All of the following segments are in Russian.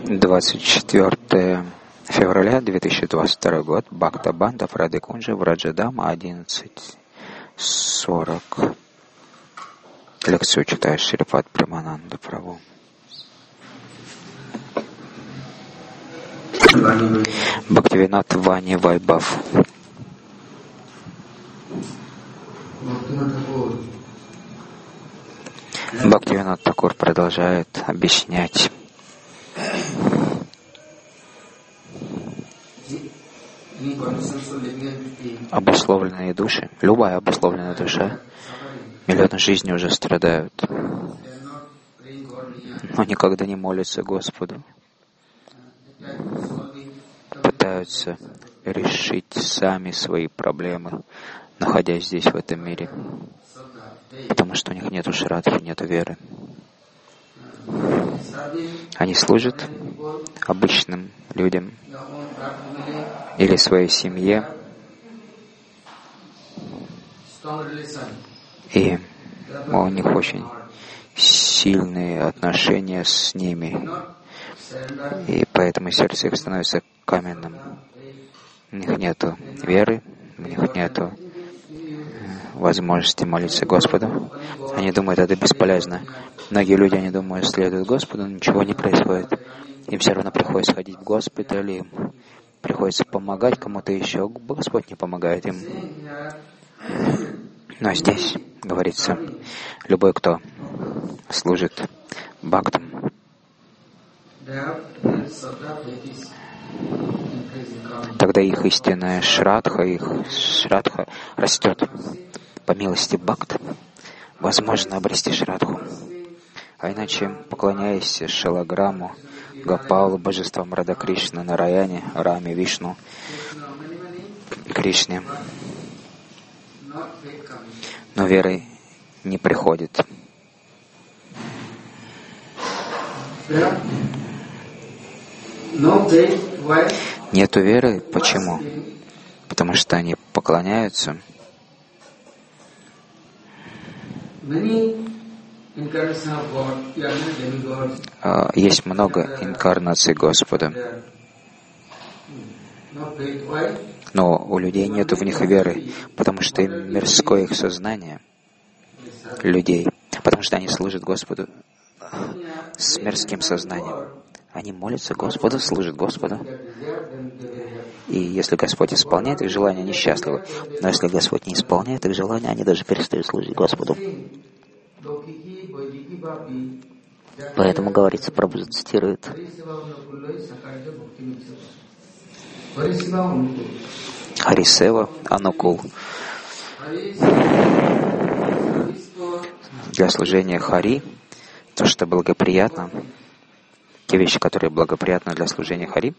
24 февраля 2022 год. Бхакта Бандав Радикунджа Враджадама 11:40. Лекцию читает Шрипад Премананда Прабhu. Бхактивинод Вани Вайбхав. Бхактивинод Такур продолжает объяснять обусловленные души, любая обусловленная душа, миллионы жизней уже страдают, но никогда не молятся Господу, пытаются решить сами свои проблемы, находясь здесь, в этом мире, потому что у них нет шрадхи, нет веры. Они служат обычным людям или своей семье, и у них очень сильные отношения с ними, и поэтому сердце их становится каменным. У них нет веры, у них нет возможности молиться Господу. Они думают, это бесполезно. Многие люди, они думают, следуют Господу, но ничего не происходит. Им все равно приходится ходить в госпиталь, им приходится помогать кому-то еще. Господь не помогает им. Но здесь говорится, любой, кто служит бхактам, тогда их истинная шрадха растет. По милости бхакт возможно обрести шрадху. А иначе, поклоняясь Шалаграму, Гопалу, божествам Рада Кришна, Нараяне, Раме, Вишну, Кришне, но веры не приходит. Нету веры. Почему? Потому что они поклоняются. Есть много инкарнаций Господа, но у людей нет в них веры, потому что им мирское их сознание людей, потому что они служат Господу с мирским сознанием. Они молятся Господу, служат Господу. И если Господь исполняет их желания, они счастливы. Но если Господь не исполняет их желания, они даже перестают служить Господу. Поэтому говорится, Прабху цитирует: Харисева Анукул. Для служения Хари, то, что благоприятно, те вещи, которые благоприятны для служения Хари,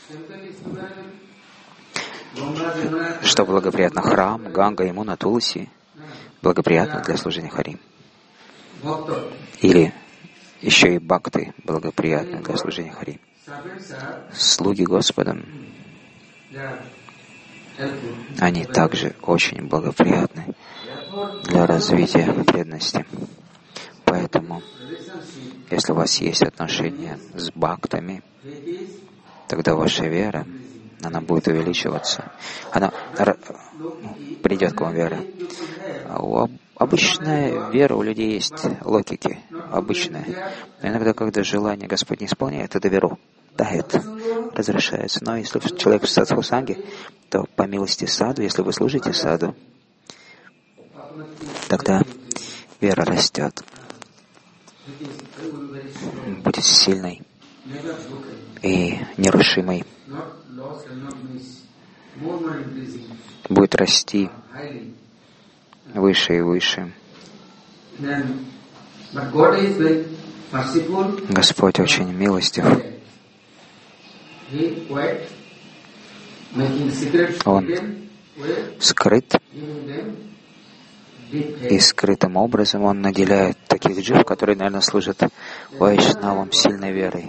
что благоприятно храм, Ганга, Ямуна, Туласи, благоприятно для служения Хари. Или еще и бхакты благоприятны для служения Хари. Слуги Господа, они также очень благоприятны для развития преданности. Поэтому, если у вас есть отношения с бхактами, тогда ваша вера, она будет увеличиваться. Она придет к вам вера. Обычная вера у людей есть, логики, обычная. Но иногда, когда желание Господь не исполняет, это веру дает, разрешается. Но если человек в садхусанге, то по милости саду, если вы служите саду, тогда вера растет, будет сильной и нерушимой, будет расти выше и выше. Господь очень милостив. Он скрыт, и скрытым образом Он наделяет таких джив, которые, наверное, служат вайшнавам сильной верой.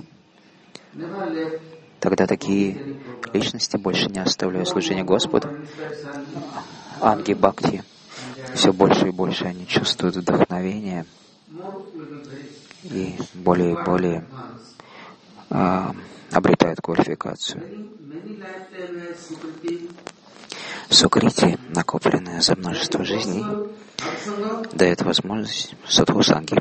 Тогда такие личности больше не оставляют служение Господу. Анги Бхакти, все больше и больше они чувствуют вдохновение, и более обретают квалификацию. Сукрити, накопленная за множество жизней, дает возможность садхусанги.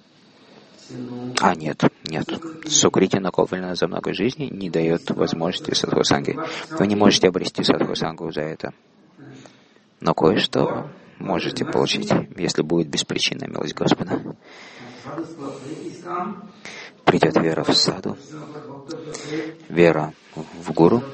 Нет. Сукрити, накопленная за много жизней, не дает возможности садхусанги. Вы не можете обрести садхусангу за это. Но кое-что можете получить, если будет беспричинная милость Господа. Придет вера в саду, вера в гуру,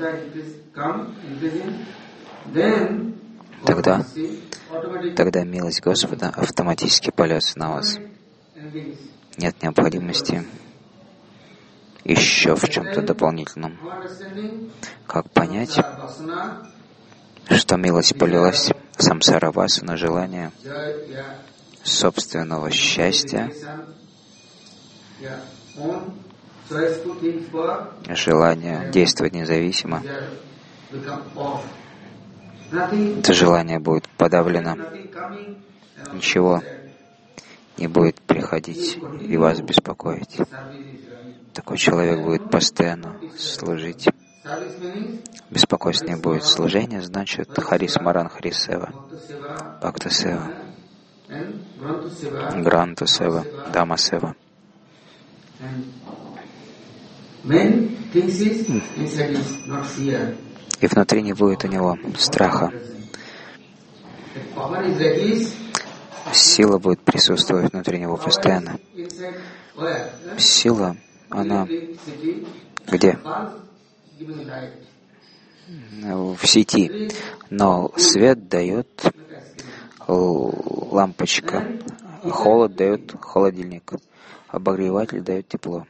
тогда милость Господа автоматически польется на вас. Нет необходимости еще в чем-то дополнительном. Как понять, что милость полилась в самсара-васу на желание собственного счастья, желание действовать независимо? Это желание будет подавлено. Ничего не будет приходить и вас беспокоить. Такой человек будет постоянно служить. Беспокойства не будет. Служение значит Харисмаран Харисева, Бхакта Сева, Гранту Сева, Дама Сева. И внутри не будет у него страха. Сила будет присутствовать внутри него постоянно. Сила, она где? В сети. Но свет дает лампочка, холод дает холодильник, обогреватель дает тепло.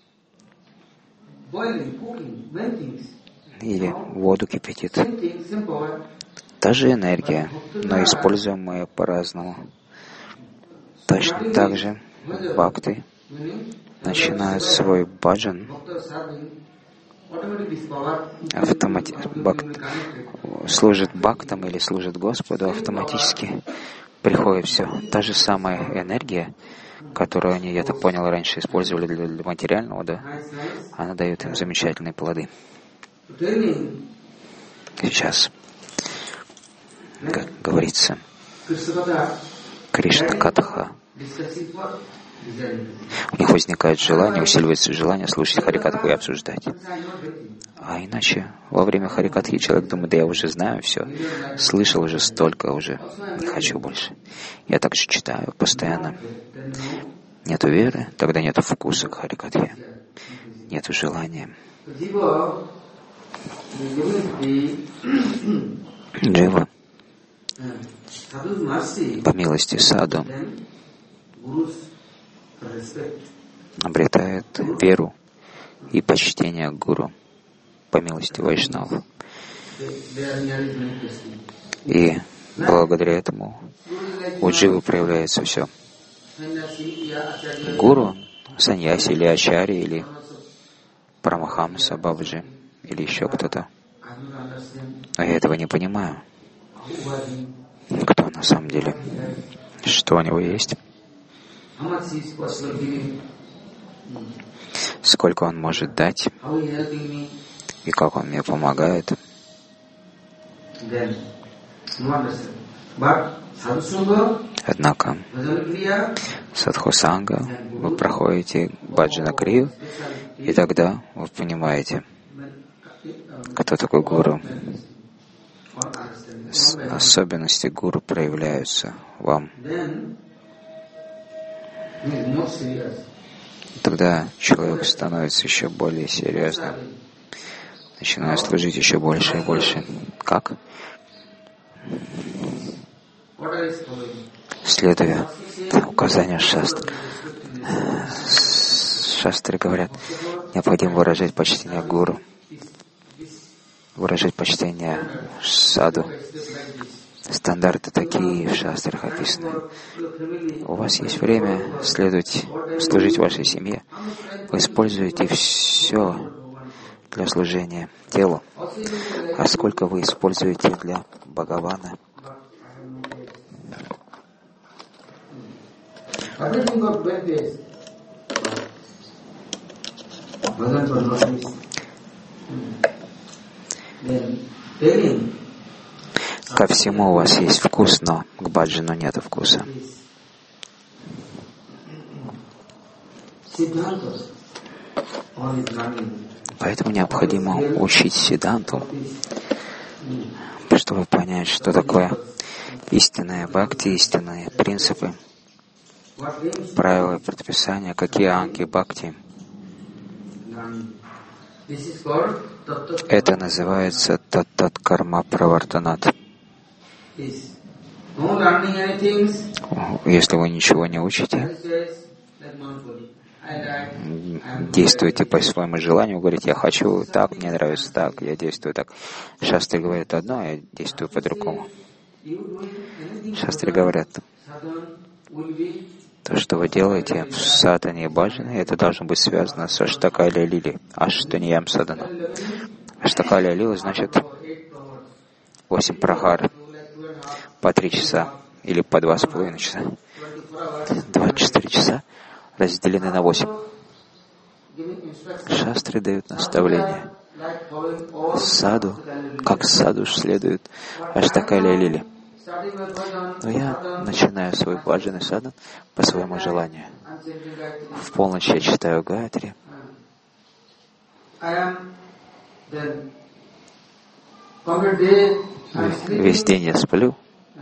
Или воду кипятит. Та же энергия, но используемая по-разному. Точно так же бхакты начинают свой баджан, служит бхактам или служит Господу, автоматически приходит все. Та же самая энергия, которую они, я так понял, раньше использовали для материального, да, она дает им замечательные плоды. Сейчас, как говорится, Кришна Катха. У них возникает желание, усиливается желание слушать Харикатху и обсуждать. А иначе во время Харикатхи человек думает: да я уже знаю все, слышал уже столько, уже не хочу больше. Я также читаю постоянно. Нету веры, тогда нету вкуса к Харикатхе, нету желания. Джива, по милости саду, обретает веру и почтение к гуру по милости вайшнавов. И благодаря этому у дживы проявляется все. Гуру, саньяси или ачарья, или парамахамса, бабаджи, или еще кто-то. Но я этого не понимаю. Кто на самом деле? Что у него есть? Сколько он может дать? И как он мне помогает? Однако, садхусанга, вы проходите баджана крию, и тогда вы понимаете, кто такой гуру. Особенности гуру проявляются вам. Тогда человек становится еще более серьезным, начинает служить еще больше и больше. Как? Следуя указанию шастр. Шастры говорят, необходимо выражать почтение гуру, выражать почтение саду. Стандарты такие в шастрах описаны. У вас есть время служить вашей семье. Вы используете все для служения телу. А сколько вы используете для Бхагавана? Ко всему у вас есть вкус, но к баджану нет вкуса. Поэтому необходимо учить сиддханту, чтобы понять, что такое истинная бхакти, истинные принципы, правила и предписания, какие анги бхакти. Это называется тат-тат карма правартанат. Если вы ничего не учите, действуйте по своему желанию, говорите, я хочу так, мне нравится так, я действую так. Шастры говорят одно, а я действую по-другому. Шастры говорят, то, что вы делаете в садхане и баджане, это должно быть связано с аштакалия лили, аштаниям садхана. Аштакалия лила значит 8 прахар по 3 часа или по 2,5 часа. 24 часа разделены на 8. Шастры дают наставления. Саду, как саду следует аштакалия лили. Но я начинаю свой баджан и садан по своему желанию. В полночь я читаю гайатри. Весь день я сплю.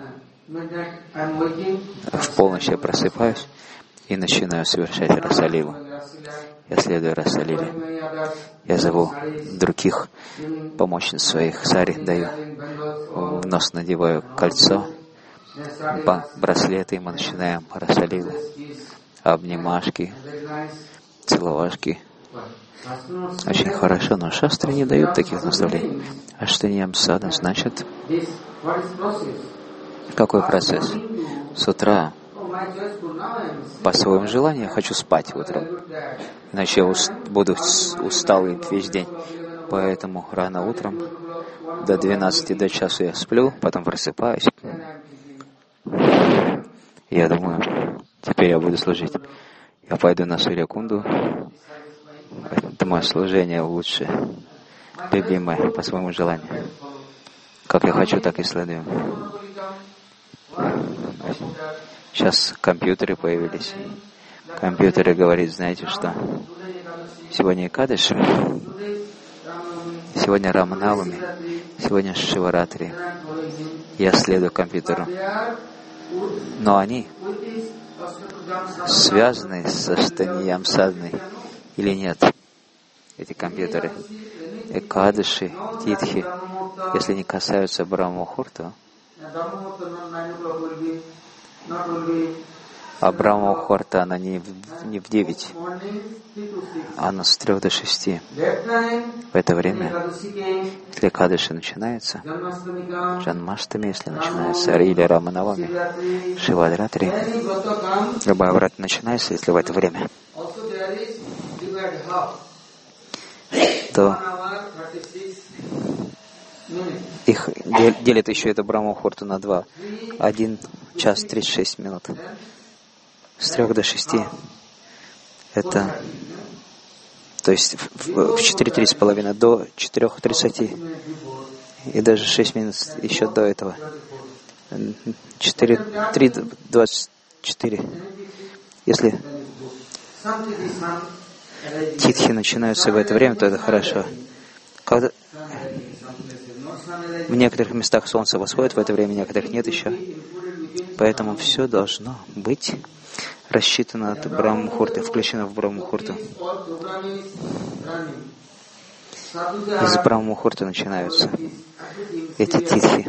В полночь я просыпаюсь и начинаю совершать расалилу. Я следую расалиле. Я зову других помощниц своих, сари даю. В нос надеваю кольцо, браслеты, и мы начинаем расалилу. Обнимашки, целовашки. Очень хорошо, но шастры не дают таких наставлений. Аштаниям садан значит, какой процесс? С утра по своему желанию я хочу спать утром, иначе я буду усталый весь день. Поэтому рано утром до 12 до часу я сплю, потом просыпаюсь. Я думаю, теперь я буду служить. Я пойду на Сурья-кунду. Это мое служение лучше, любимое, по своему желанию. Как я хочу, так и следую. Сейчас компьютеры появились. Компьютеры говорят, знаете что? Сегодня Экадаши, сегодня Раманавами, сегодня Шиваратри. Я следую компьютеру. Но они связаны с Аштаниям садханой или нет? Эти компьютеры. Экадаши, Титхи, если не касаются Брахма-мухурта, а Брахма-мухурта, она не в 9, она с 3 до 6. В это время, если Экадаши начинается, Джанмаштами, если начинается, или Раманавами, Шивадратри, любая врата начинается, если в это время, то их делят еще это Брахма-мухурту на 2. 1 час 36 минут. С 3 до 6. Это, то есть в 4:30 до 4:30. И даже 6 минут еще до этого. 3:24. Если титхи начинаются в это время, то это хорошо. Когда в некоторых местах солнце восходит в это время, в некоторых нет еще. Поэтому все должно быть рассчитано от Брахма-мухурты, включено в Брахма-мухурту. Из Брахма-мухурты начинаются эти титхи.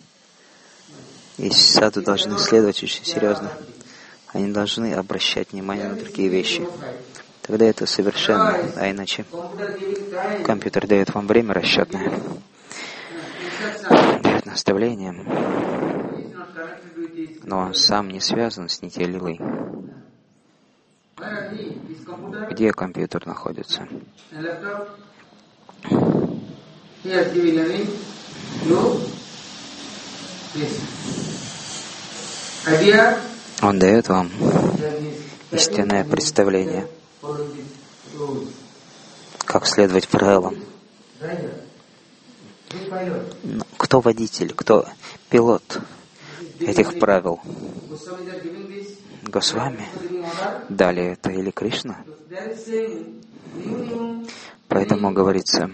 И саду должны следовать очень серьезно. Они должны обращать внимание на другие вещи. Тогда это совершенно, а иначе компьютер дает вам время расчетное, дает наставление, но он сам не связан с Нитья-лилой. Где компьютер находится? Он дает вам истинное представление, как следовать правилам. кто водитель, кто пилот этих правил? Госвами дали это или Кришна? Поэтому говорится,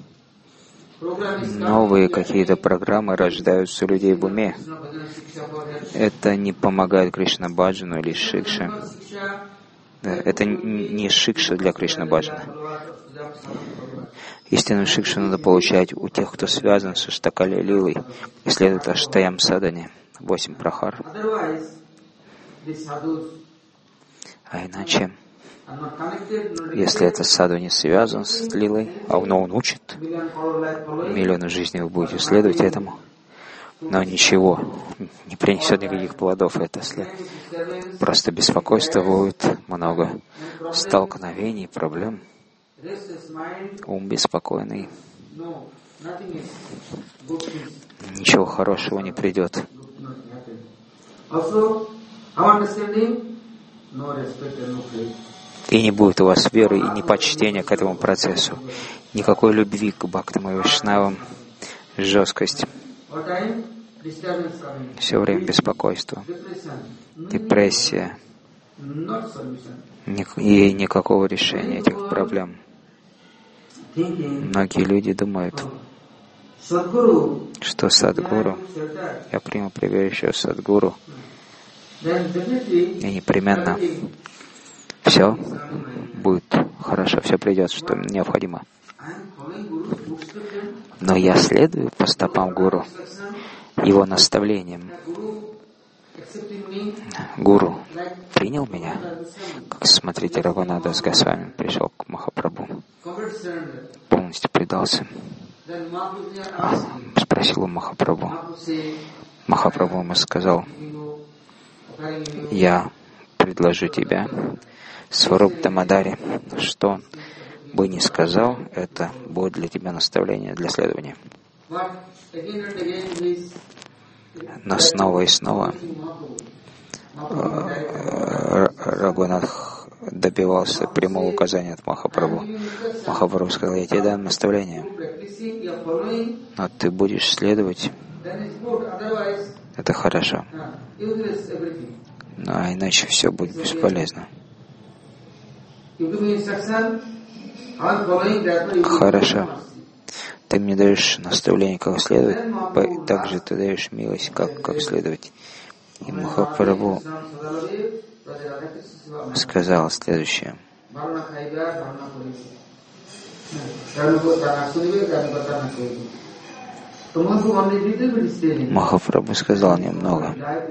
новые какие-то программы рождаются у людей в уме. Это не помогает Кришна Баджану или Шикше. Это не Шикша для Кришна Баджана. Истинную Шикшу надо получать у тех, кто связан с Аштакали Лилой и следует Аштаям Садане, 8 прахар. А иначе, если этот саду не связан с Лилой, но он учит, миллионы жизней вы будете следовать этому, но ничего не принесет никаких плодов. Это просто беспокойство будет, много столкновений, проблем. Ум беспокойный. Ничего хорошего не придет. И не будет у вас веры и ни почтения к этому процессу. Никакой любви к Бхактам и Вайшнавам, жесткость. Все время беспокойство, депрессия. И никакого решения этих проблем. Многие люди думают, что Садгуру, я приму прибежище Садгуру, и непременно все будет хорошо, все придет, что необходимо. Но я следую по стопам Гуру, его наставлениям. Гуру принял меня, как, смотрите, Рагунатдас Госвами пришел к Махапрабху, полностью предался. Спросил у Махапрабху. Махапрабху ему сказал, я предложу тебя Сваруп Дамадари. Что бы ни сказал, это будет для тебя наставление для следования. Но снова и снова Рагунатх добивался прямого указания от Махапрабху. Махапрабху сказал, я тебе дам наставление, но ты будешь следовать. Это хорошо. А иначе все будет бесполезно. Хорошо. Ты мне даешь наставление, как следовать, также ты даешь милость, как следовать. И Махапрабху сказал следующее. Махапрабху сказал немного,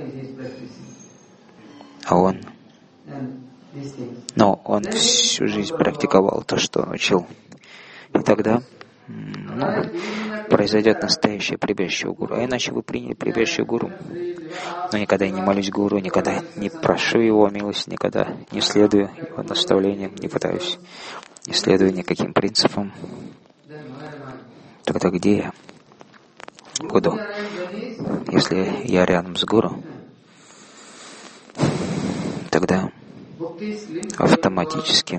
но он всю жизнь практиковал то, что он учил. И тогда произойдет настоящее прибежище у Гуру. А иначе вы приняли прибежище Гуру. Но никогда я не молюсь Гуру, никогда не прошу его милости, никогда не следую его наставлениям, не пытаюсь, не следую никаким принципам. Тогда где я буду? Если я рядом с Гуру, тогда автоматически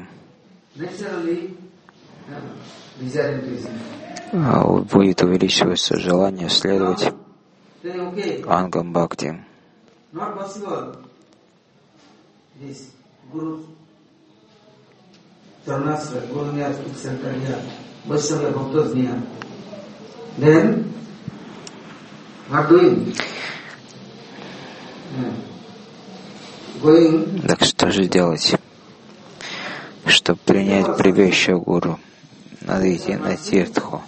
будет увеличиваться желание следовать ангам бхакти. Так что же делать, чтобы принять прибежище Гуру? Надо идти на тиртху.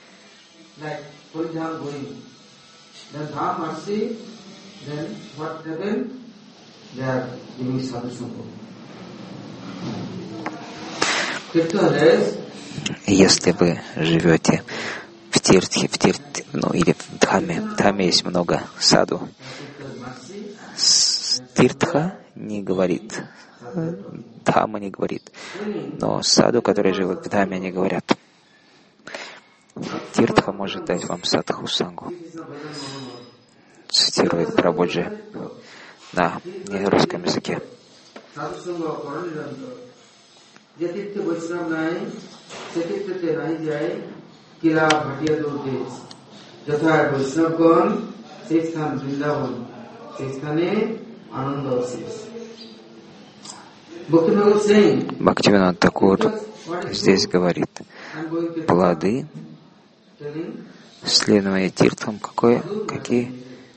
Если вы живете в тиртхе, или в дхаме есть много саду. Тиртха не говорит, дхама не говорит, но саду, которые живут в дхаме, они говорят. Тиртха может дать вам садху сангу. Цитирует Прабхуджи на русском языке. Бхактивинода Такур здесь говорит, плоды следования тиртхам, какие?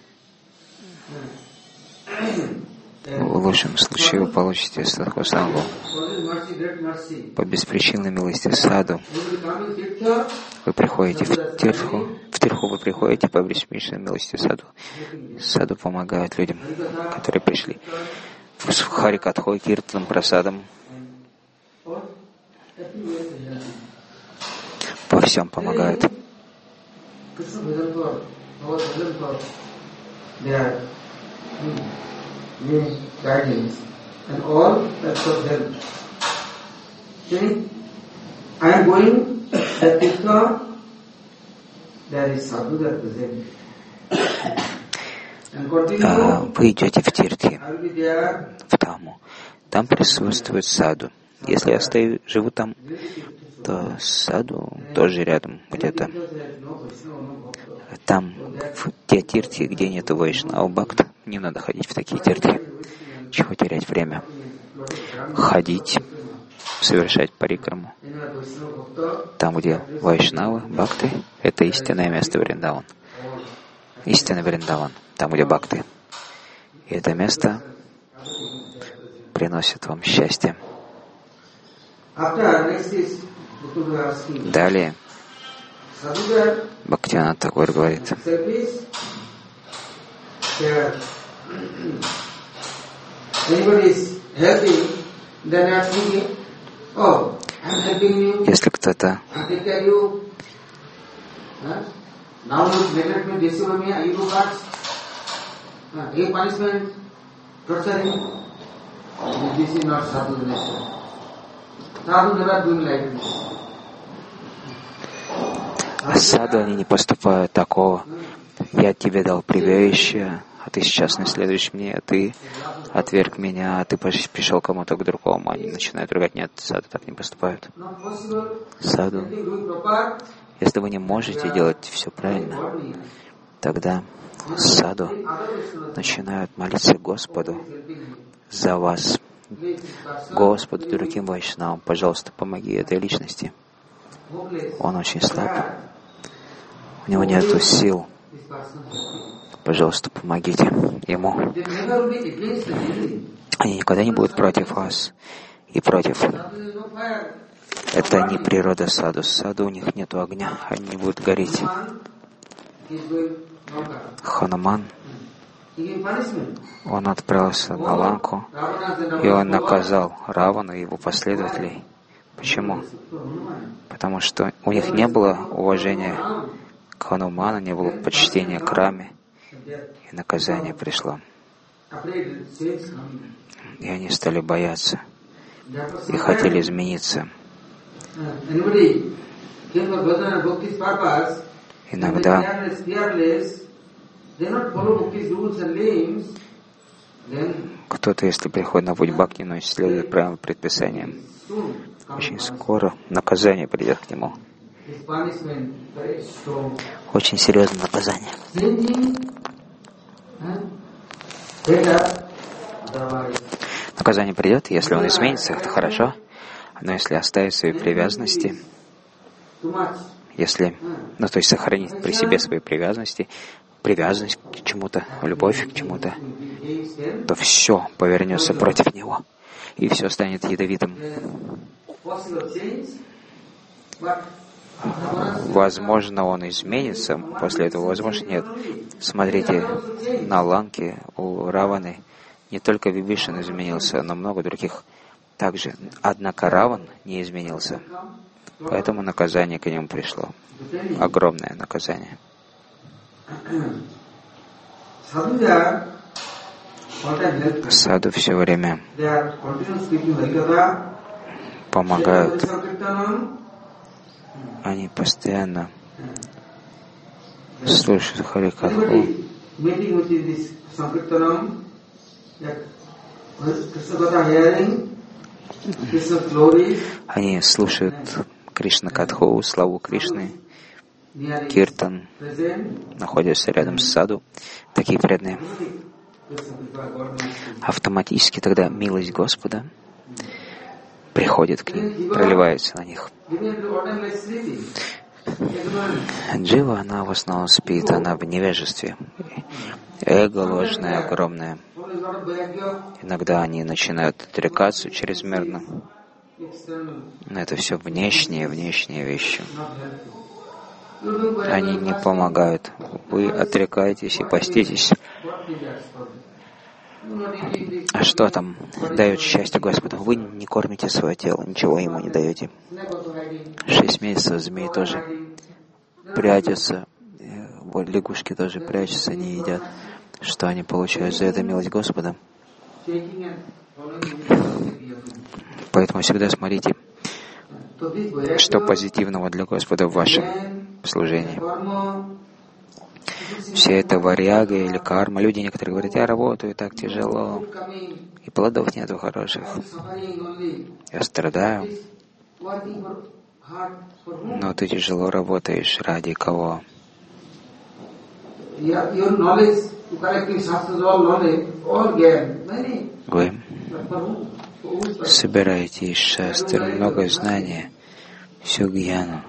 В лучшем случае вы получите садхусангу по беспричинной милости саду. Вы приходите в тирху вы приходите по беспричинной милости саду. Саду помогает людям, которые пришли. С Харикатхой, Киртаном, Прасадом. По всем помогает. Вы идете в Тиртхи, в Таму. Там присутствует саду. Если я живу там, то саду тоже рядом где-то. Там, в те тиртхи, где нет вайшнава бхакт, не надо ходить в такие тиртхи. Чего терять время? Ходить, совершать парикраму. Там, где вайшнавы, бхакты, это истинное место Вриндаван. Истинный Вриндаван, там, где бхакты. И это место приносит вам счастье. Далее Бхактивинода Такур говорит, если кто-то а саду они не поступают такого. Я тебе дал прибежище, а ты сейчас не следуешь мне, ты отверг меня, а ты пришел кому-то к другому. Они начинают ругать. Нет, саду так не поступают. Саду, если вы не можете делать все правильно, тогда саду начинают молиться Господу за вас. Господу, другим вайшнавам, пожалуйста, помоги этой личности. Он очень слаб. У него нет сил. Пожалуйста, помогите ему. Они никогда не будут против вас и против. Это не природа саду. Саду у них нет огня, они не будут гореть. Хануман, он отправился на Ланку, и он наказал Равану и его последователей. Почему? Потому что у них не было уважения к Хануману, не было почтения к Раме, и наказание пришло. И они стали бояться, и хотели измениться. Иногда кто-то, если приходит на путь бхакти, но следует правильным предписаниям, очень скоро наказание придет к нему. Очень серьезное наказание. Наказание придет, если он изменится, это хорошо, но если оставит свои привязанности, если, то есть сохранить при себе свои привязанность к чему-то, любовь к чему-то, то все повернется против него, и все станет ядовитым. Возможно, он изменится после этого, возможно, нет. Смотрите, на Ланке у Раваны не только Вибишан изменился, но много других также. Однако Раван не изменился. Поэтому наказание к нему пришло. Огромное наказание. Саду все время помогают. Они постоянно слушают Харикатху. Они слушают Кришна Катху, славу Кришны, киртан, находятся рядом с саду, такие преданные, автоматически тогда милость Господа приходит к ним, проливается на них. Джива, она в основном спит, она в невежестве. Эго ложное, огромное. Иногда они начинают отрекаться чрезмерно. Но это все внешние вещи. Они не помогают. Вы отрекаетесь и поститесь. А что там дает счастье Господу? Вы не кормите свое тело, ничего ему не даете. 6 месяцев змеи тоже прячутся, лягушки тоже прячутся, не едят. Что они получают за это милость Господа? Поэтому всегда смотрите, что позитивного для Господа в вашем служении. Все это варьяга или карма. Люди некоторые говорят: я работаю так тяжело, и плодов нету хороших. Я страдаю. Но ты тяжело работаешь ради кого? Вы собираете из шастр много знания, всю гьяну.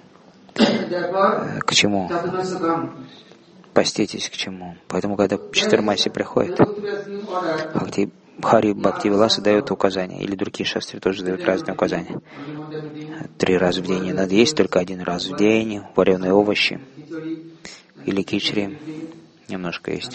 К чему? Поститесь к чему? Поэтому, когда Чатурмаси приходит, Хари Бхактивиласа дает указания, или другие шастры тоже дают разные указания. 3 раза в день не надо есть, только 1 раз в день, вареные овощи, или кичри, немножко есть.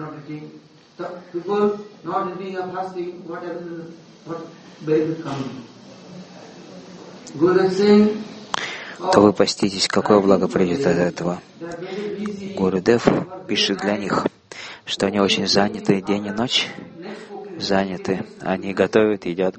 То вы поститесь, какое благо придет от этого? Гурудев пишет для них, что они очень заняты день и ночь, заняты. Они готовят, едят,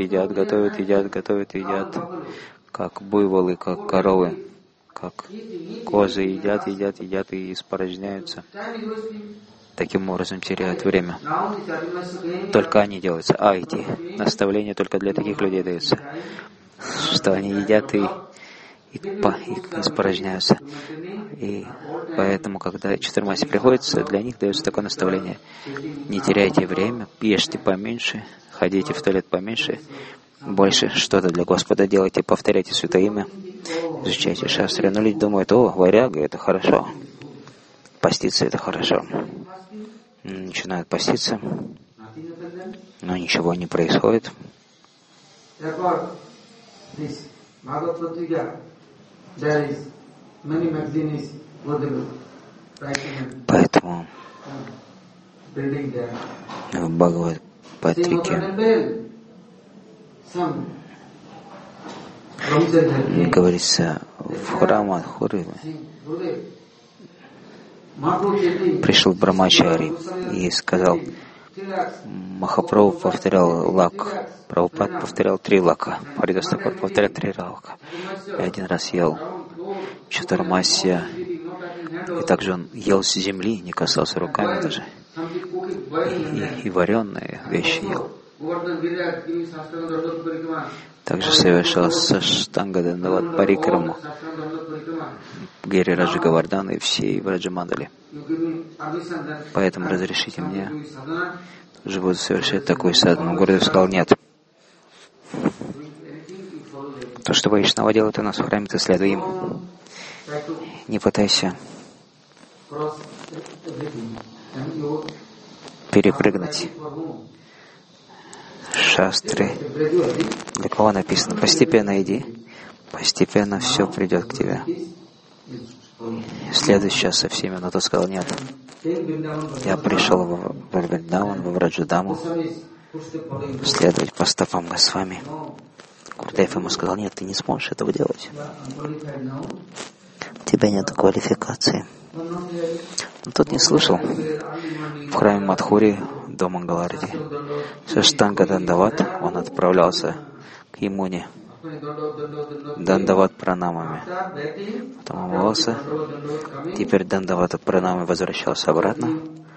как буйволы, как коровы, как козы едят и испорожняются. Таким образом теряют время. Только они делаются. Эти наставления только для таких людей даются, что они едят и испорожняются. И поэтому, когда Чатурмаси приходится, для них дается такое наставление: не теряйте время, ешьте поменьше, ходите в туалет поменьше, больше что-то для Господа делайте, повторяйте святое имя, изучайте шастры. Но люди думают: о, варяга, это хорошо, поститься это хорошо. Начинают поститься, но ничего не происходит. Поэтому в Бхагавад-патрике говорится, в храм Мадхуры пришел Брамачари и сказал: Махапрабху повторял лак, Прабхупад повторял 3 лака, Харидас Такур повторял 3 лака. И 1 раз ел Чатурмасья, и также он ел с земли, не касался руками даже, и вареные вещи ел. Также совершал Саштанга Дандават Парикраму Гири-раджа Говардхана и всей Враджамандали. Поэтому разрешите мне, уже буду совершать такой садхану. Гурудев сказал: нет. То, что Вайшнава делает у нас в храме, ты следуй им. Не пытайся перепрыгнуть шастры. Для кого написано? Постепенно иди, постепенно все придет к тебе. Следуй сейчас со всеми, но тот сказал: нет. Я пришел в Вриндаван, в Враджадаму, следовать по стопам Госвами. Гурудев ему сказал: нет, ты не сможешь этого делать. У тебя нет квалификации. Но тот не слышал. В храме Мадхури до Мангаларати Саштанга Дандават, он отправлялся к Ямуне Дандават пранамами. Потом умывался, теперь Дандават пранамами возвращался обратно.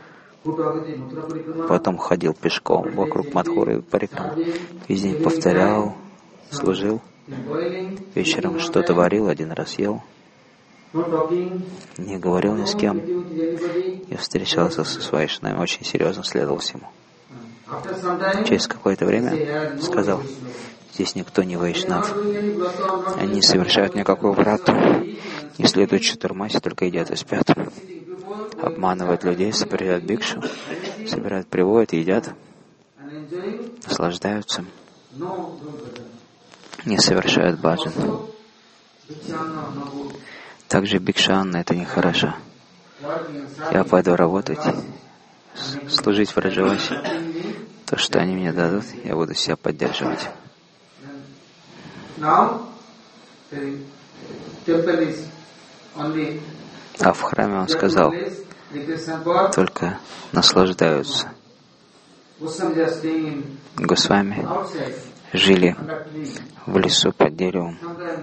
Потом ходил пешком вокруг Мадхуры парикрам. Весь день повторял, служил. Вечером что-то варил, 1 раз ел. не говорил ни с кем. Я встречался со Вайшнавами, очень серьезно следовал всему. Через какое-то время сказал: здесь никто не Вайшнав. Они не совершают никакую врату, не следуют чатурмасе, только едят и спят. Обманывают людей, собирают бикшу, собирают, приводят, едят, наслаждаются, не совершают баджан. Также бикшанна — это нехорошо. Я пойду работать, служить в Раджавасе. То, что они мне дадут, я буду себя поддерживать. А в храме он сказал, только наслаждаются. Госвами жили в лесу под деревом,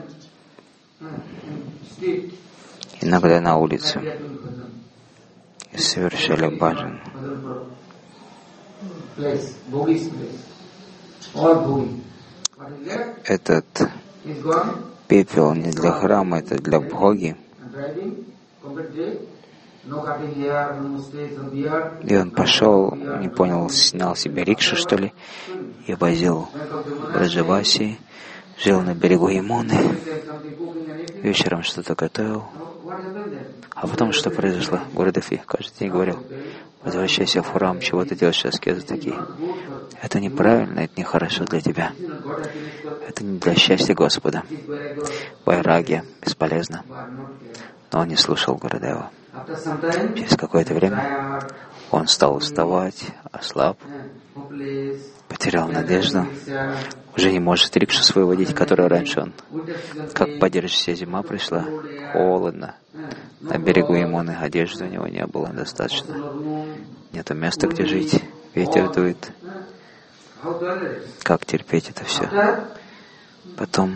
иногда на улице, и совершали баджан. Этот пепел не для храма, это для бхоги. И он пошел, не понял, снял себе рикшу, что ли, и возил в Раджавасе, жил на берегу Ямуны, вечером что-то готовил. А потом что произошло? Гурудев каждый день говорил: возвращайся в храм, чего ты делаешь аскезы такие? Это неправильно, это нехорошо для тебя. Это не для счастья Господа. Вайрагья бесполезно. Но он не слушал Гурудева. Через какое-то время он стал уставать, ослаб, потерял надежду, уже не может рикшу свою водить, которую раньше он. Как поддерживающая зима пришла, холодно, на берегу Ямуны одежды у него не было достаточно, нету места, где жить, ветер дует. Как терпеть это все? Потом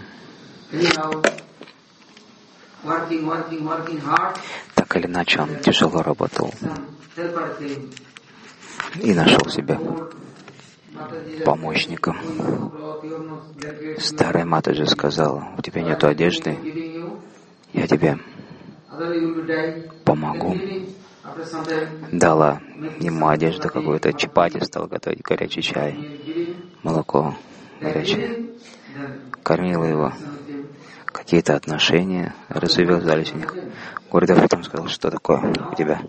так или иначе он тяжело работал и нашел себе помощника. Старая Матаджи сказала: у тебя нет одежды, я тебе помогу. Дала ему одежду какую-то, чапати, стал готовить горячий чай, молоко горячее, кормила его. Какие-то отношения развивались у них. Гурудев потом сказал: что такое у тебя?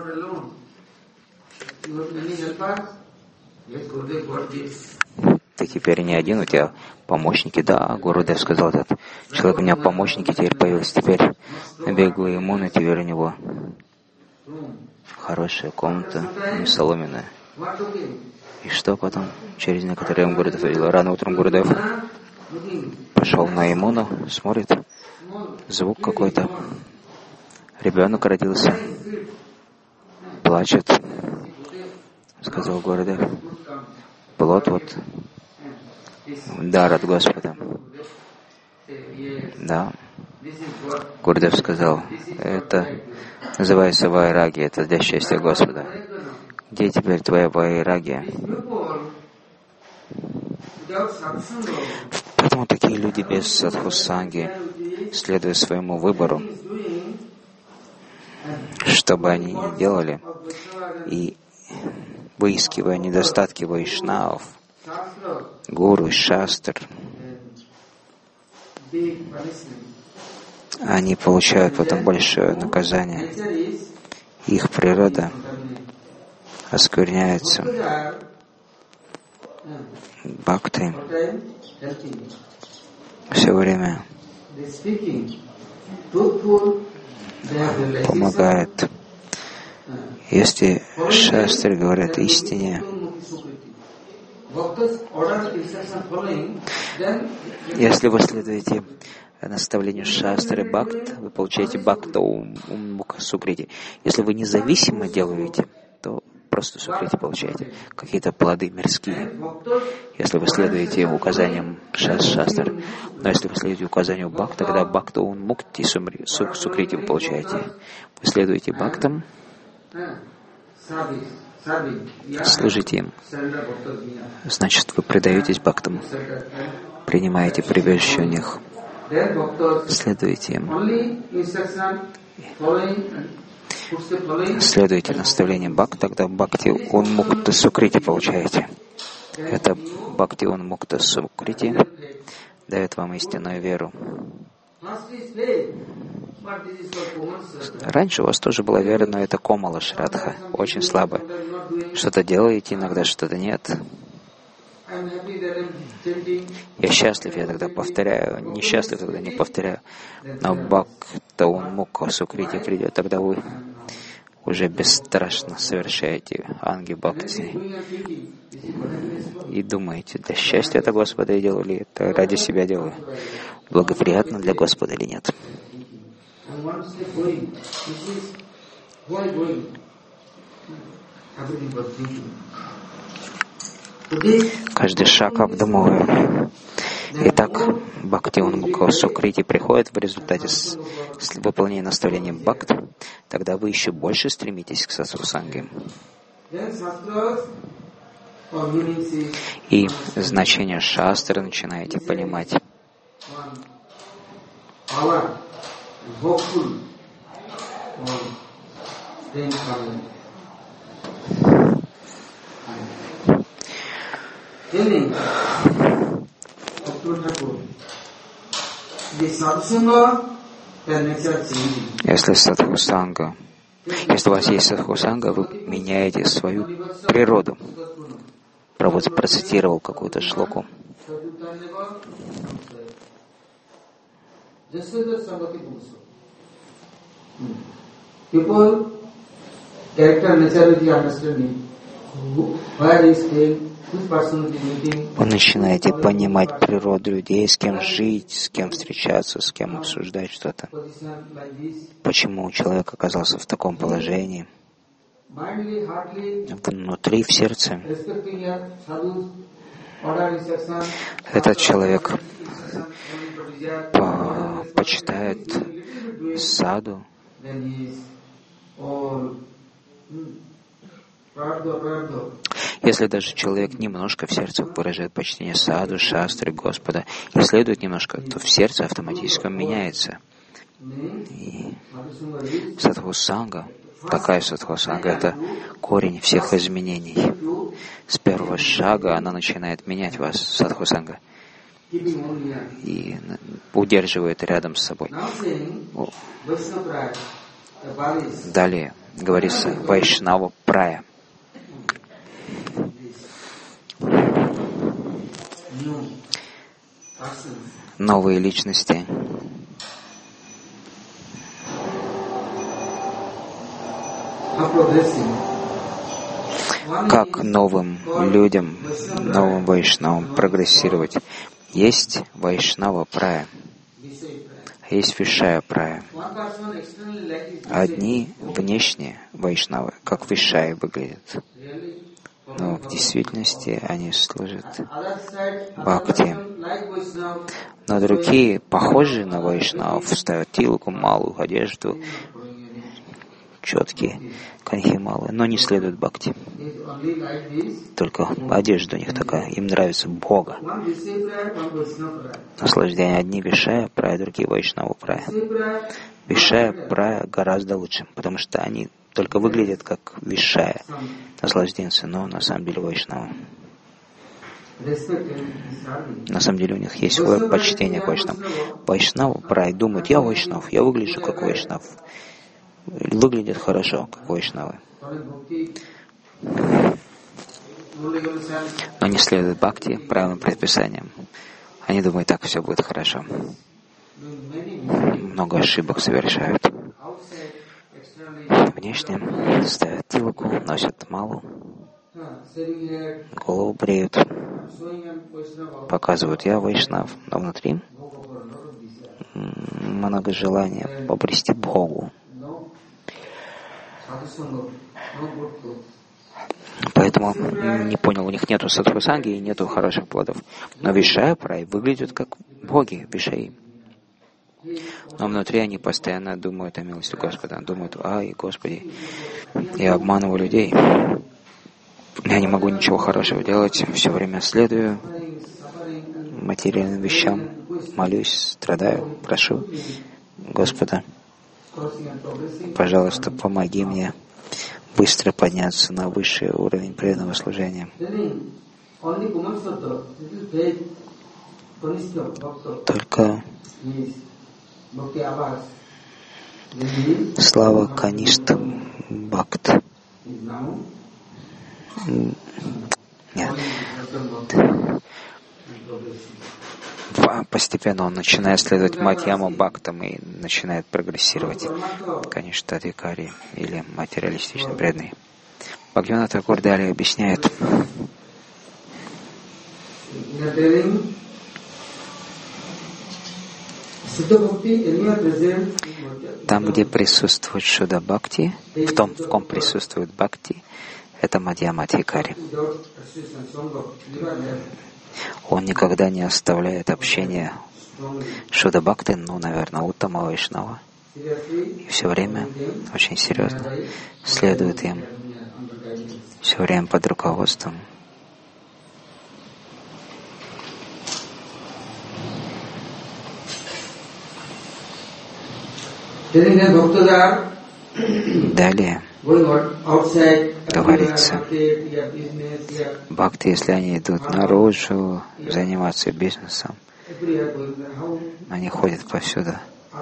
Ты теперь не один, у тебя помощники. Да, Гурудев сказал, этот человек, у меня помощники теперь появились. Теперь на берегу Ямуны, теперь у него хорошая комната, не соломенная. И что потом? Через некоторое время Гурудев видел. Рано утром Гурудев пошел на Ямуну, смотрит, звук какой-то. Ребенок родился, плачет. Сказал Гурудев: плод вот, дар от Господа. Да. Гурудев сказал: это называется вайраги, это для счастья Господа. Где теперь твоя вайрагия? Поэтому такие люди без садхусанги, следуя своему выбору, что бы они ни делали, и выискивая недостатки вайшнавов, гуру, шастр, они получают потом большое наказание. Их природа оскверняется. Бхакти все время помогает. Если шастры говорят истине, если вы следуете наставлению шастры бхакт, вы получаете бхакта уммука сукрити. Если вы независимо делаете, то просто сукрити получаете, какие-то плоды мирские. Если вы следуете указаниям шастр, но если вы следуете указанию бхакта, тогда бхакта уммукти сукрити вы получаете. Вы следуете бхактам, служите им. Значит, вы предаетесь бхактам, принимаете прибежище у них. следуйте наставлениям бхакти, тогда бхакти унмукта сукрити получаете. Это бхакти унмукта сукрити дает вам истинную веру. Раньше у вас тоже была вера, но это комала шрадха, очень слабо. Что-то делаете, иногда что-то нет. Я счастлив, я тогда повторяю, несчастлив, тогда не повторяю. Но бхакта унмукха сукрити придет, тогда вы уже бесстрашно совершаете анги бхакти и думаете, для счастья это Господа я делаю, или это ради себя делаю, благоприятно для Господа или нет. Каждый шаг обдумываю. Итак, бхакти унмукха сукрити приходит в результате выполнения наставления бхакти, тогда вы еще больше стремитесь к сатсанге. И значение шастры начинаете понимать. Если у вас есть садхусанга, вы меняете свою природу. Прабхупада процитировал какую-то шлоку. Вы начинаете понимать природу людей, с кем жить, с кем встречаться, с кем обсуждать что-то. Почему человек оказался в таком положении? Внутри, в сердце. Этот человек почитает саду, если даже человек немножко в сердце выражает почтение саду, шастры, Господа, и следует немножко, то в сердце автоматически меняется. И садхусанга, такая садхусанга, это корень всех изменений. С первого шага она начинает менять вас, садхусанга, и удерживает рядом с собой. Далее говорится Вайшнава Прая. Новые личности. Как новым людям, новым вайшнавам прогрессировать? Есть Вайшнава Прая, есть Вишая Прая. Одни внешние вайшнавы, как Вишая, выглядят. Но в действительности они служат бхакти. Но другие, похожие на вайшнавов, ставят тилку, малую одежду, четкие канхималы, но не следуют бхакти. Только одежда у них такая, им нравится Бога. Наслаждение одни Вишая Прая, другие Вайшнава Прая. Вишая Прая гораздо лучше, потому что они только выглядят как Вишая, наслажденцы, но на самом деле Вайшнава. На самом деле у них есть почтение к Вайшнаву. Вайшнава Прая думают, я Вайшнав, я выгляжу как Вайшнав. Выглядят хорошо, как Вайшнавы. Но не следуют бхакти, правилам, предписаниям. Они думают, так все будет хорошо. Много ошибок совершают. Внешне ставят тилку, носят малу, голову бреют, показывают я Вайшнав, но внутри много желания обрести Богу. Поэтому не понял, у них нету садхусанги и нету хороших плодов. Но Вишая Прай выглядят как боги Вишаи. Но внутри они постоянно думают о милости Господа. Думают, ай, Господи, я обманываю людей. Я не могу ничего хорошего делать, все время следую. материальным вещам, молюсь, страдаю, прошу Господа, пожалуйста, помоги мне быстро подняться на высший уровень преданного служения. Только слава Каништ Бхакт. Нет. Постепенно он начинает следовать Мадьяма Бхактам и начинает прогрессировать. Конечно, Адхикари или материалистично преданный. Бхактивинода Тхакур далее объясняет. Там, где присутствует Шудда Бхакти, в ком присутствует Бхакти, это Мадьяма Адхикари. Он никогда не оставляет общение Шудда Бхакти, наверное, Уттама Вайшнава. И все время очень серьезно следует им, все время под руководством. Далее говорится, бхакти, если они идут наружу, заниматься бизнесом, они ходят повсюду.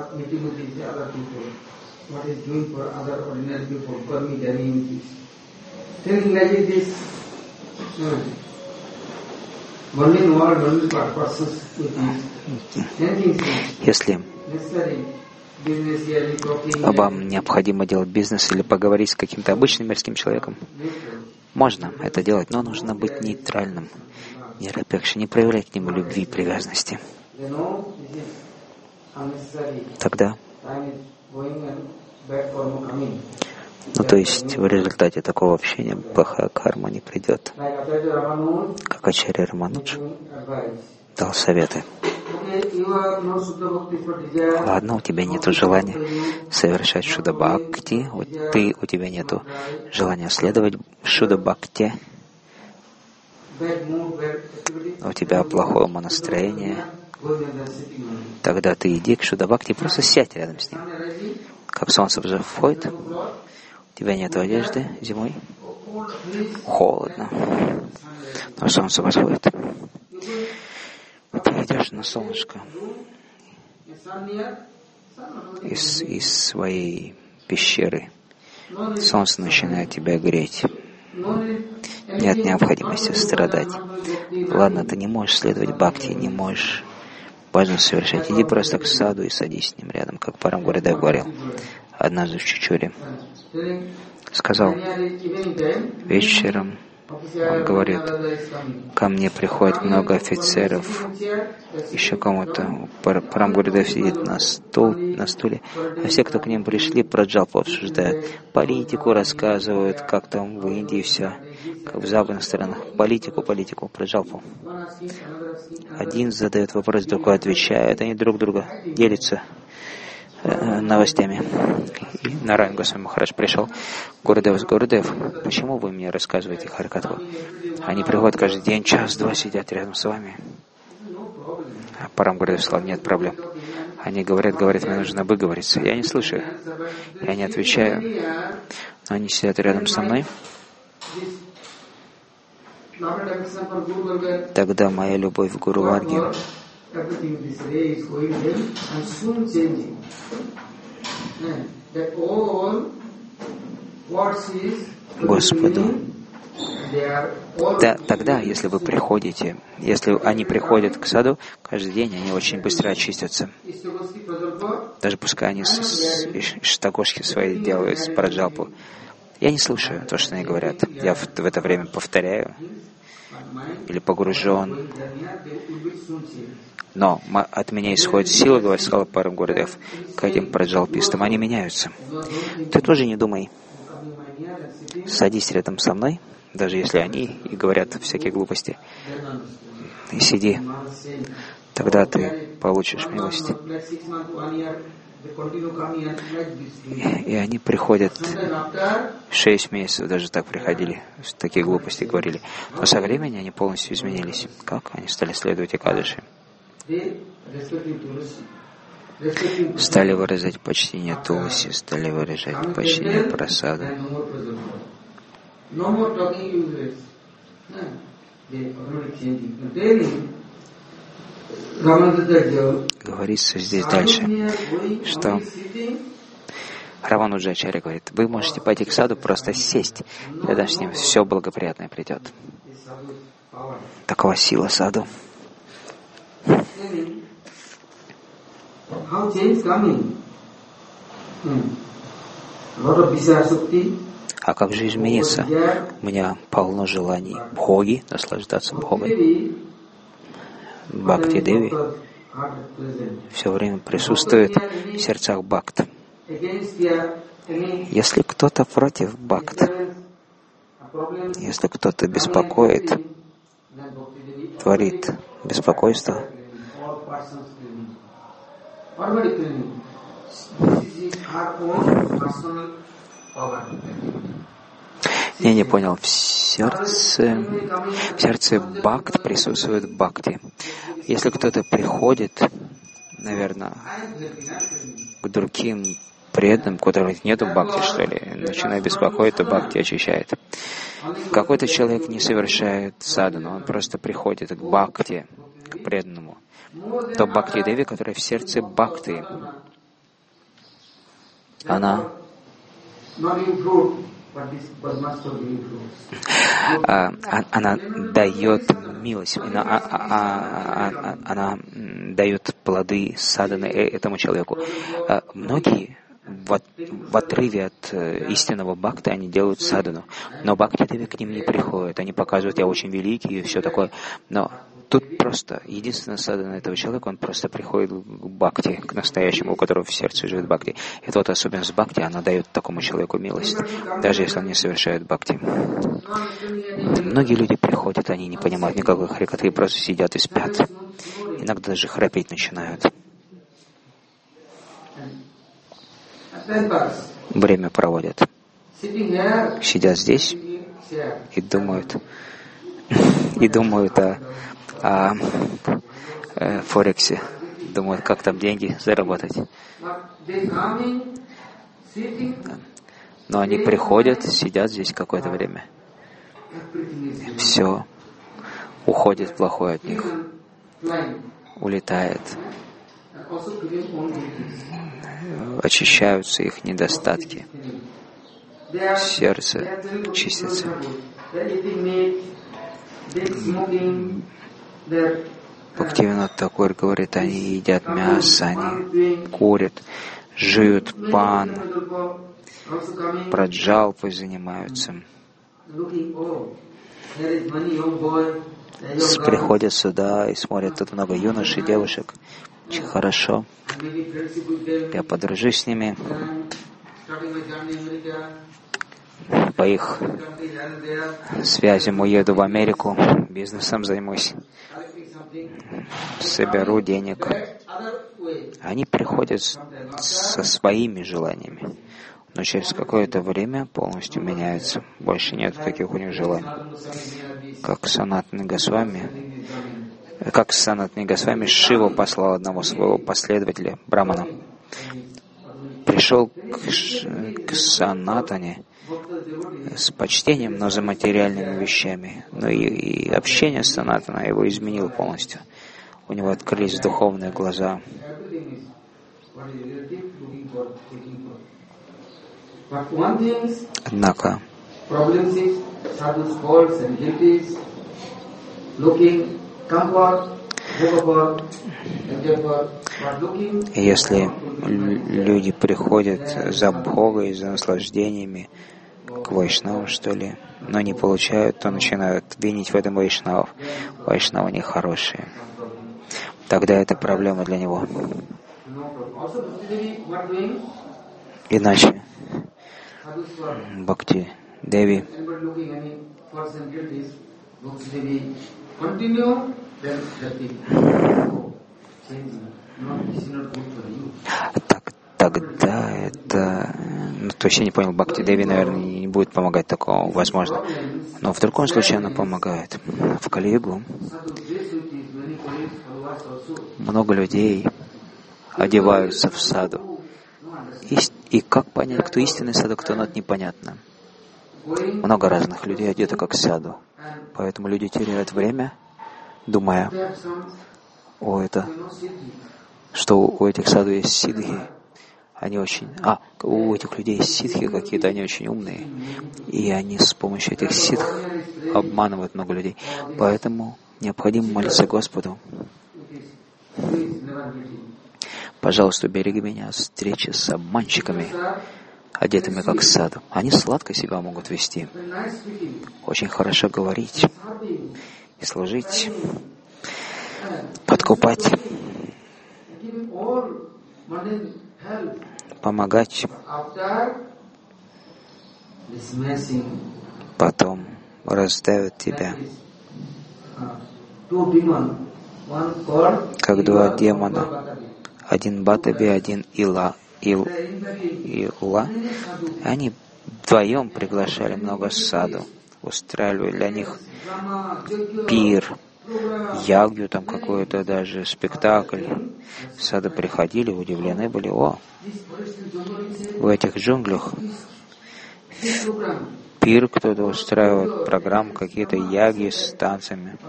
Если вам необходимо делать бизнес или поговорить с каким-то обычным мирским человеком, можно это делать, но нужно быть нейтральным, не проявлять к нему любви и привязанности. Тогда, то есть в результате такого общения плохая карма не придет. Как Ачарья Рамануджа дал советы. Ладно, у тебя нет желания совершать Шудда Бхакти, у тебя нет желания следовать Шудда Бхакти, у тебя плохое умонастроение, тогда ты иди к Шудда Бхакти, просто сядь рядом с ним. Как солнце входит, у тебя нет одежды зимой, холодно, но солнце восходит. Ты идешь на солнышко из своей пещеры. Солнце начинает тебя греть. Нет необходимости страдать. Ладно, ты не можешь следовать бхакти, не можешь баджан совершать. Иди просто к саду и садись с ним рядом, как Парам Гурудев говорил однажды в Чичуре. Сказал, вечером, он говорит, ко мне приходит много офицеров, еще кому-то. Парам Гурудев сидит на стуле, а все, кто к ним пришли, про джалпу обсуждают. Политику рассказывают, как там в Индии все, как в западных странах. Политику, про джалпу. Один задает вопрос, другой отвечает, они друг друга делятся новостями. И Нараян Госвами Махарадж пришел. Гурудев, почему вы мне рассказываете Харикатху? Они приходят каждый день, час-два сидят рядом с вами. А Парам Гурудев сказал, нет проблем. Они говорят, мне нужно выговориться. Я не слушаю, я не отвечаю. Но они сидят рядом со мной. Тогда моя любовь к Гуру Варге Господу. Тогда, если вы приходите, если они приходят к саду, каждый день они очень быстро очистятся. Даже пускай они штагошки свои делают с праджалпу. Я не слушаю то, что они говорят. Я в это время повторяю или погружен. Но от меня исходит сила, сказал Парам Гурудев, к этим праджалпистам. Они меняются. Ты тоже не думай. Садись рядом со мной, даже если они и говорят всякие глупости. И сиди. Тогда ты получишь милость. И они приходят 6 месяцев, даже так приходили, такие глупости говорили. Но со временем они полностью изменились. Как? Они стали следовать Экадаши. стали выражать почтение Туласи, стали выражать почтение Прасаду. Говорится здесь дальше, что Рамануджачарья говорит, вы можете пойти к саду, просто сесть, тогда с ним все благоприятное придет. Такова сила саду. А как же измениться? У меня полно желаний бхоги, наслаждаться бхогой. Бхакти Деви все время присутствует в сердцах бхакт. Если кто-то против бхакт, если кто-то беспокоит, творит беспокойство, я не понял, в сердце бхакт присутствует бхакти. Если кто-то приходит, наверное, к другим преданным, у которых нету бхакти, что ли, начинает беспокоить, то бхакти очищает. Какой-то человек не совершает садхану, он просто приходит к бхакти, к преданному. То Бхакти Деви, которая в сердце бхакти, она дает милость, она дает плоды садханы этому человеку. Многие в отрыве от истинного бхакти они делают садхану, но Бхакти Деви к ним не приходят. Они показывают, я очень великий и все такое. Но тут просто единственная садхана этого человека, он просто приходит к бхакти, к настоящему, у которого в сердце живет бхакти. Это вот особенность бхакти, она дает такому человеку милость, даже если он не совершает бхакти. Многие люди приходят, они не понимают никакой харикаты, просто сидят и спят. Иногда даже храпеть начинают. Время проводят. Сидят здесь и думают о Форексе, думают, как там деньги заработать. Но они приходят, сидят здесь какое-то время. Все уходит плохое от них, улетает. Очищаются их недостатки. Сердце чистится. Бхактивинод Такур говорит, они едят мясо, они курят, жуют пан, праджалпой занимаются. Приходят сюда и смотрят, тут много юношей, девушек. Очень хорошо. Я подружусь с ними. По их связям уеду в Америку, бизнесом займусь, соберу денег. Они приходят со своими желаниями, но через какое-то время полностью меняются. Больше нет таких у них желаний. Как Санатана Госвами, Шива послал одного своего последователя, Брамана. Пришел к Санатане с почтением, но за материальными вещами. Но и общение с Санатана его изменило полностью. У него открылись духовные глаза. Однако если люди приходят за Богой, за наслаждениями к Вайшнаву, что ли, но не получают, то начинают винить в этом Вайшнавов. Вайшнавы нехорошие. Тогда это проблема для него. Иначе Бхакти Деви тогда это... то есть я не понял, Бхакти Деви, наверное, не будет помогать такого, возможно. Но в другом случае она помогает. В Кали-югу много людей одеваются в саду. И как понять, кто истинный саду, кто нет, непонятно. Много разных людей одеты как саду. Поэтому люди теряют время, думая, что у этих саду есть сиддхи. Они у этих людей есть ситхи какие-то, они очень умные. И они с помощью этих ситх обманывают много людей. Поэтому необходимо молиться Господу. Пожалуйста, убереги меня от встречи с обманщиками, одетыми как саду. Они сладко себя могут вести, очень хорошо говорить и служить, подкупать, помогать, потом раздавят тебя, как два демона, один Батаби, один Ила. Они вдвоем приглашали много саду, устраивали для них пир, ягью, там какой-то даже спектакль. Саду приходили, удивлены были, в этих джунглях пир кто-то устраивает, программу, какие-то ягьи с танцами.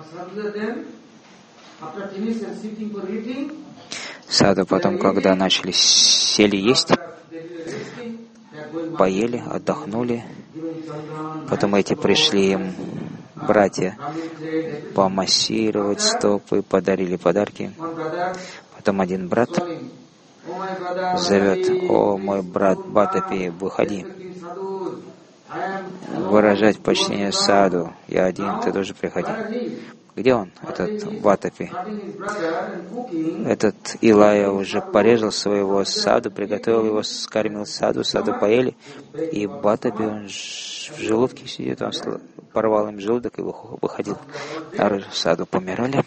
Саду потом, когда сели есть, поели, отдохнули. Потом эти пришли им, братья, помассировать стопы, подарили подарки. Потом один брат зовет: «О, мой брат Батапи, выходи, выражать почтение саду. Я один, ты тоже приходи». Где он, этот Батапи? Этот Илая уже порезал своего саду, приготовил его, скормил саду поели, и Батапи, он в желудке сидит, он порвал им желудок и выходил. Саду помирали.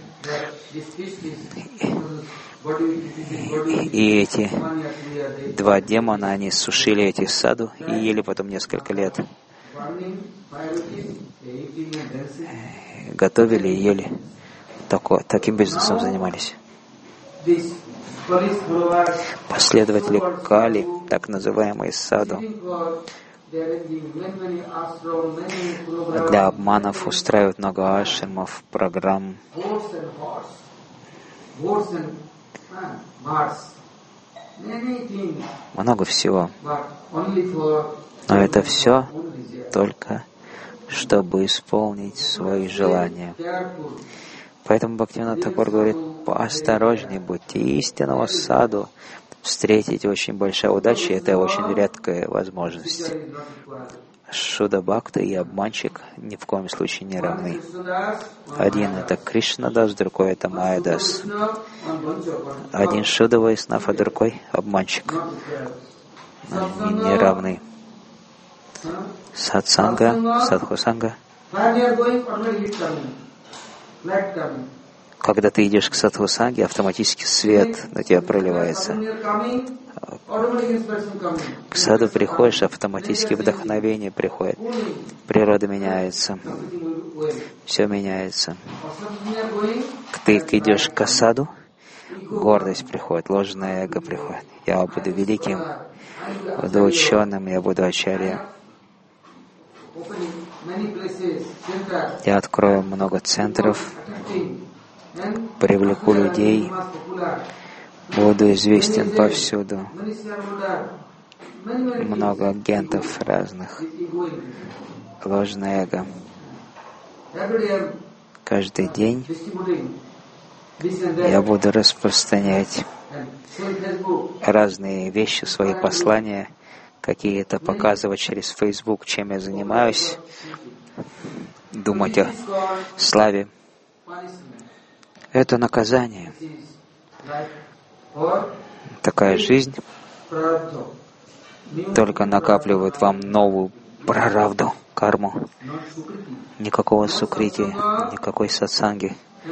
И эти два демона, они сушили эти саду и ели потом несколько лет. Готовили и ели. Таким бизнесом занимались. Последователи Кали, так называемые саду, для обманов устраивают много ашрамов, программ, много всего. Но это все только чтобы исполнить свои желания. Поэтому Бхактивинода Тхакур говорит: поосторожнее будьте. Истинного саду встретить очень большая удача, это очень редкая возможность. Шуда Бхакта и обманщик ни в коем случае не равны. Один это Кришнадас, другой это Майядас. Один Шуда Вайшнав, а другой обманщик. Они не равны. Сатсанга, садхусанга. Когда ты идешь к садхусанге, автоматически свет на тебя проливается. К саду приходишь, автоматически вдохновение приходит. Природа меняется. Все меняется. Ты идешь к саду, гордость приходит, ложное эго приходит. Я буду великим, буду ученым, я буду ачарья. Я открою много центров, привлеку людей, буду известен повсюду. Много агентов разных. Ложное эго. Каждый день я буду распространять разные вещи, свои послания, какие-то показывать через Facebook, чем я занимаюсь, думать о славе. Это наказание. Такая жизнь только накапливает вам новую праравду, карму. Никакого сукрити, никакой сатсанги.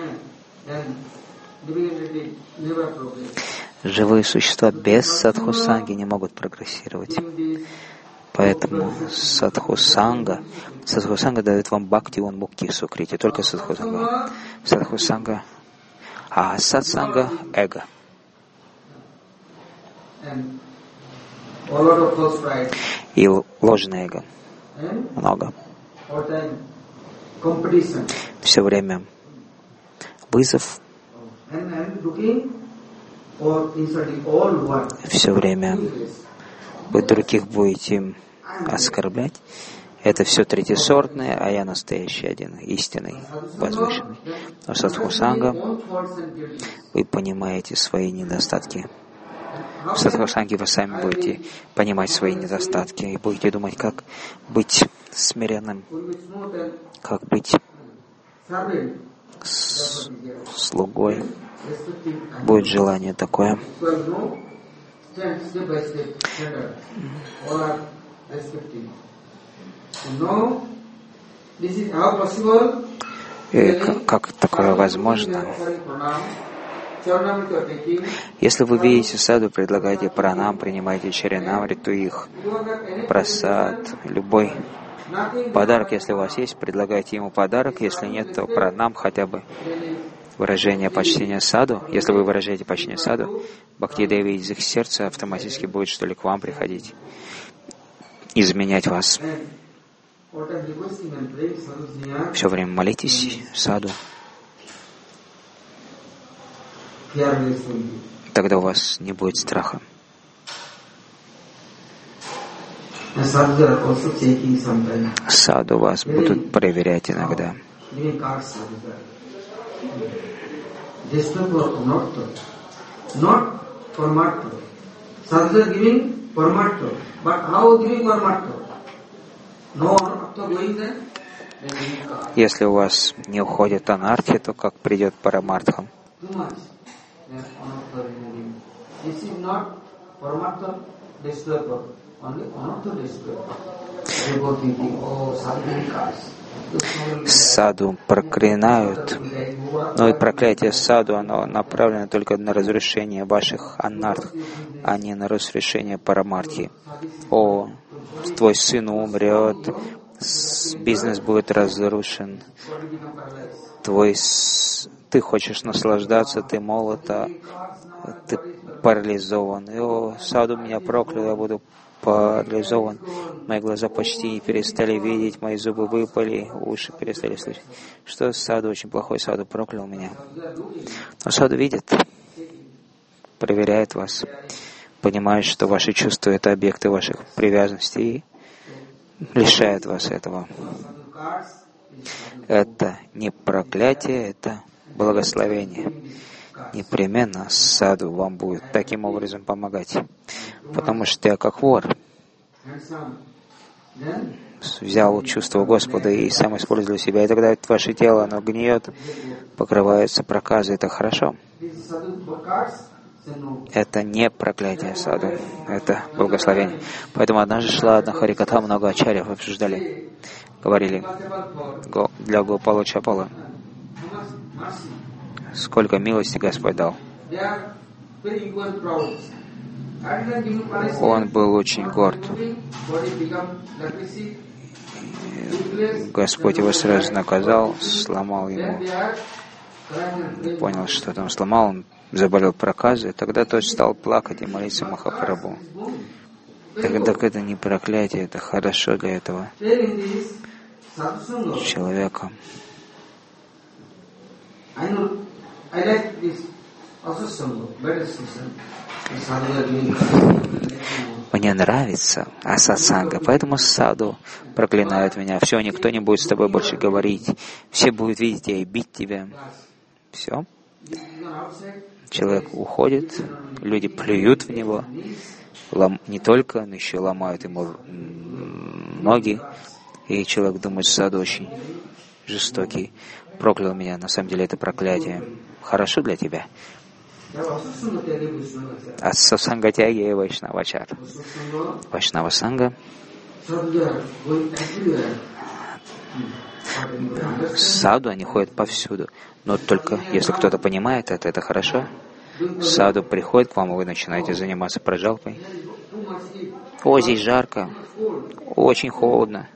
Живые существа без садхусанги не могут прогрессировать. Поэтому садхусанга дает вам бхакти, он мукти, сукрити, только садхусанга. Садхусанга А сатсанга — эго. И ложное эго. Много. Все время вызов. Все время вы других будете оскорблять. Это все третьесортное, а я настоящий один, истинный, возвышенный. Но садхусанга вы понимаете свои недостатки. В садхусанге вы сами будете понимать свои недостатки и будете думать, как быть смиренным, как быть слугой. Будет желание такое. И как такое возможно? Если вы видите саду, предлагайте пранам, принимайте чаринамриту их, прасад, любой подарок, если у вас есть, предлагайте ему подарок, если нет, то пранам, хотя бы выражение почтения саду. Если вы выражаете почтение саду, Бхакти-деви из их сердца автоматически будет, что ли, к вам приходить, изменять вас. Все время молитесь саду. Тогда у вас не будет страха. Саду вас будут проверять иногда. Если у вас не уходит анархия, то как придет парамартха? Саду проклинают, но и проклятие саду, оно направлено только на разрушение ваших анарх, а не на разрушение парамартхи. О, твой сын умрет, бизнес будет разрушен, ты хочешь наслаждаться, ты молод, а ты парализован. И, о, саду меня проклял, я буду парализован. Мои глаза почти не перестали видеть, мои зубы выпали, уши перестали слышать. Что саду очень плохой, саду проклял меня. Но саду видит, проверяет вас, понимает, что ваши чувства — это объекты ваших привязанностей, и лишает вас этого. Это не проклятие, это благословение. Непременно саду вам будет таким образом помогать. Потому что я как вор взял чувство Господа и сам использовал себя. И тогда ваше тело, оно гниет, покрывается проказой. Это хорошо. Это не проклятие саду, это благословение. Поэтому однажды шла одна харикатха, много ачарьев обсуждали, говорили для Гопала Чапала, сколько милости Господь дал. Он был очень горд. Господь его сразу наказал, сломал ему. Понял, что там сломал, он заболел проказой, тогда тот стал плакать и молиться Махапрабху. Так это не проклятие, это хорошо для этого человека. Мне нравится асатсанга, поэтому саду проклинают меня. Все, никто не будет с тобой больше говорить. Все будут видеть тебя и бить тебя. Все. Человек уходит, люди плюют в него, не только, но еще ломают ему ноги. И человек думает, саду очень жестокий, проклял меня. На самом деле это проклятие. Хорошо для тебя. От сасангатяги и вайшнавачар. Вайшнава санга. Саду, они ходят повсюду. Но только если кто-то понимает это хорошо. Саду приходит к вам, и вы начинаете заниматься праджалпой. О, здесь жарко, очень холодно.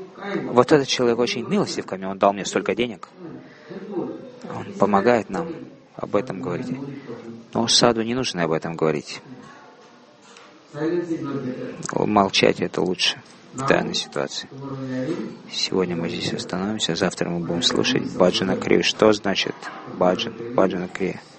Вот этот человек очень милостив ко мне, он дал мне столько денег. Он помогает нам. об этом говорите. Но саду не нужно об этом говорить. Молчать это лучше в данной ситуации. Сегодня мы здесь остановимся, завтра мы будем слушать Баджана Крию. Что значит Баджана Крия?